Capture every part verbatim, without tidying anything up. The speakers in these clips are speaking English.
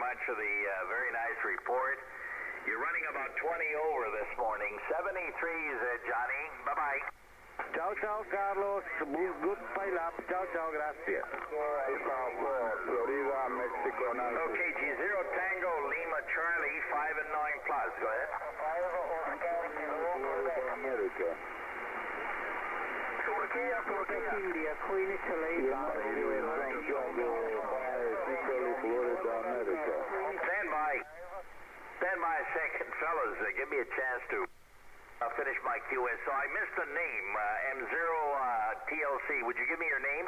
much for the uh, very nice report. You're running about twenty over this morning. seventy-threes, uh, Johnny. Bye-bye. Ciao, ciao, Carlos. Good pile up. Ciao, ciao, grazie. Florida, Mexico, Nancy. Okay, G zero Tango, Lima, Charlie, five and nine plus. Go ahead. America. Turquía, Turquía. India, Queen Italy. Florida, America. Stand by. Stand by a second, fellas. Uh, give me a chance to uh, finish my Q S. So I missed the name, uh, M zero uh, T L C. Would you give me your name?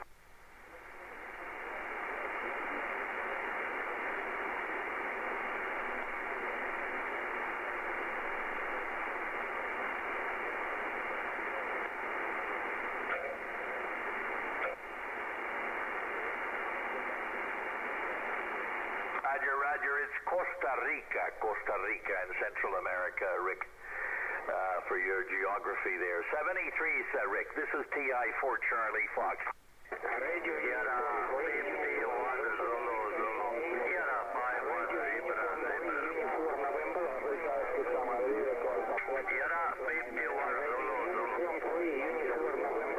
Roger, Roger. It's Costa Rica, Costa Rica in Central America, Rick, uh, for your geography there. seventy-three, uh, Rick. This is T I for Charlie Fox. Radio Yara, fifty-one, Zulu, Zulu. Yara, five one, Yara, fifty-one, Zulu, Zulu.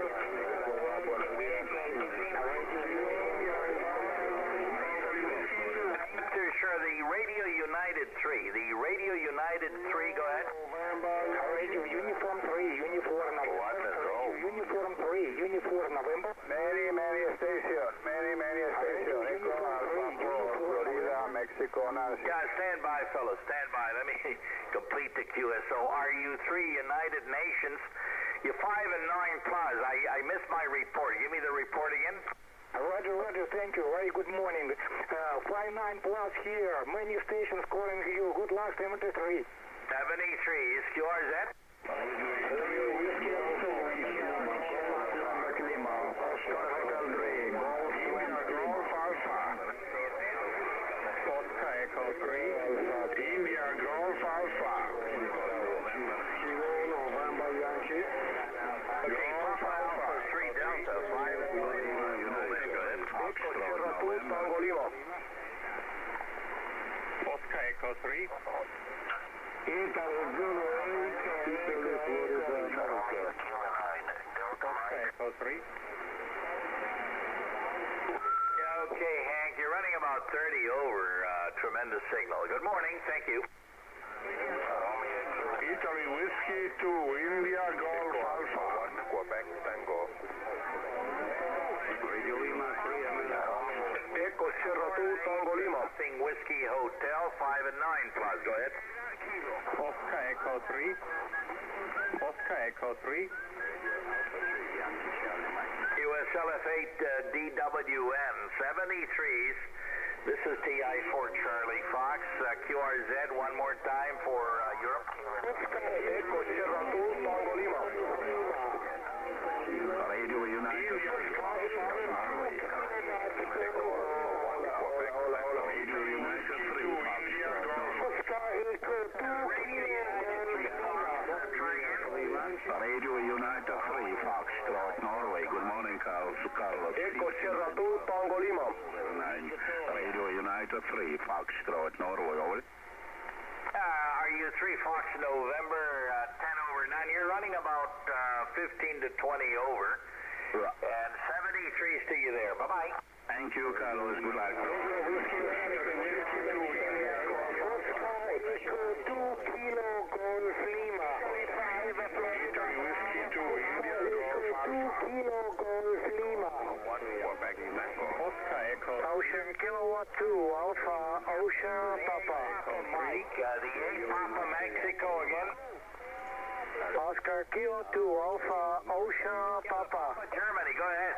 Sure, the Radio United three. The Radio United three, go ahead. Radio Uniform three, Uniform November. Uniform three, Uniform November. Many, many stations. Many, many stations. Florida, Mexico, Nancy. Yeah, stand by, fellas. Stand by. Let me complete the Q S O. Are you three United Nations? You're five and nine plus. I, I missed my report. Give me the report again. Roger, Roger, thank you. Very good morning. Uh, five nine plus here. Many stations calling you. Good luck, seventy-three. seventy-three. Is Q R Z? Echo three. India Golf Alpha. November Yankee. Okay, Papa Alpha three Delta five. Tango Lima. Oscar Echo three. Italy Zulu eight. Italy Florida, America. Oscar Echo three. Yeah, okay, Hank, you're running about thirty over. Uh, tremendous signal. Good morning. Thank you. Italy Whiskey two, India Golf Alpha. Quebec Tango. Radio Lima three, Echo Sierra two, Tango Lima. Sing Whiskey Hotel, five and nine plus. Go ahead. Oscar Echo three. Oscar Echo three. U S L F eight uh, D W N, seventy-threes. This is T I for Charlie Fox. Uh, Q R Z one more time for uh, Europe. Echo Sierra two, Tango Lima. Radio United. Radio United three, Foxtrot, Norway. Good morning, Carlos. Carlos. Echo Sierra two, Tango Lima. Radio United three, Foxtrot, Norway. Over. Uh, are you three Fox November, uh, ten over nine? You're running about uh, fifteen to twenty over. Right. And seventy-threes to you there. Bye-bye. Thank you, Carlos. Good luck. two Kilo Golf Lima. Italy Whiskey two, India Golf two Kilo Golf Lima. one, Quebec Tango. Oscar Echo Ocean Kilowatt two, Alpha, Ocean Papa. Mike, uh, the eight Papa Mexico again. Oscar Kilo two, Alpha, Ocean Papa. Germany, go ahead.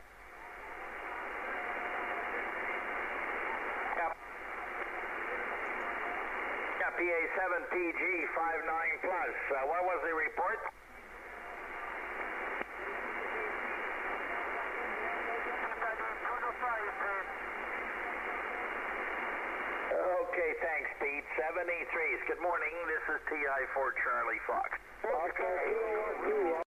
Yep. Yeah, P A seven P G five nine plus. Uh, what was the report? Okay, thanks, Pete. seventy-threes. Good morning. This is T I for Charlie Fox. Oscar Kilo two.